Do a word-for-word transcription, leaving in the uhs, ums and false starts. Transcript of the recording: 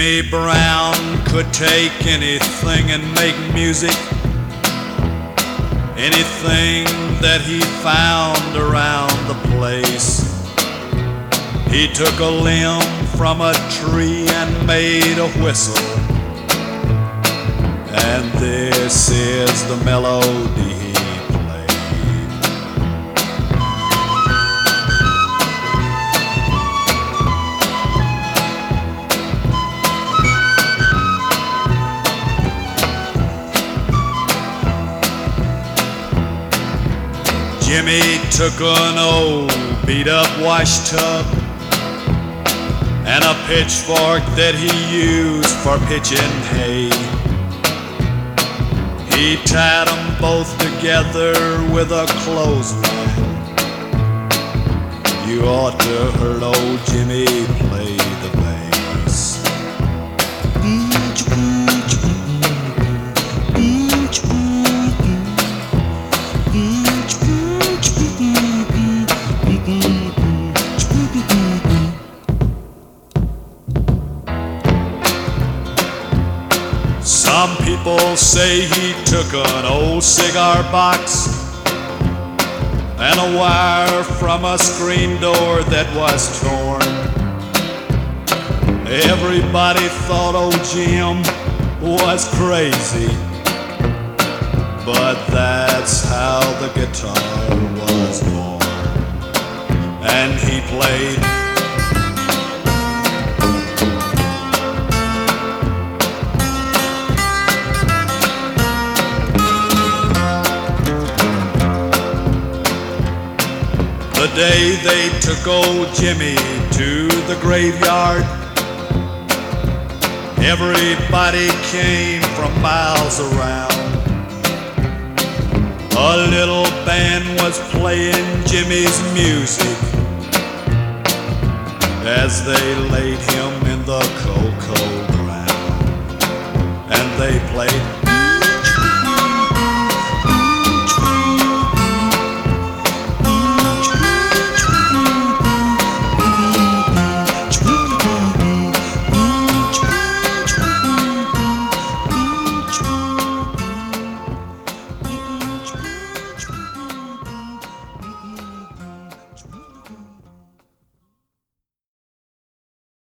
Jimmy Brown could take anything and make music, anything that he found around the place. He took a limb from a tree and made a whistle, and this is the melody he played. Jimmy took an old beat-up wash tub and a pitchfork that he used for pitching hay. He tied them both together with a clothesline. You ought to heard old Jimmy play the bass. Some people say he took an old cigar box and a wire from a screen door that was torn. Everybody thought old Jim was crazy, but that's how the guitar was born. And he played the day they took old Jimmy to the graveyard. Everybody came from miles around. A little band was playing Jimmy's music as they laid him in the cold, cold ground. And they played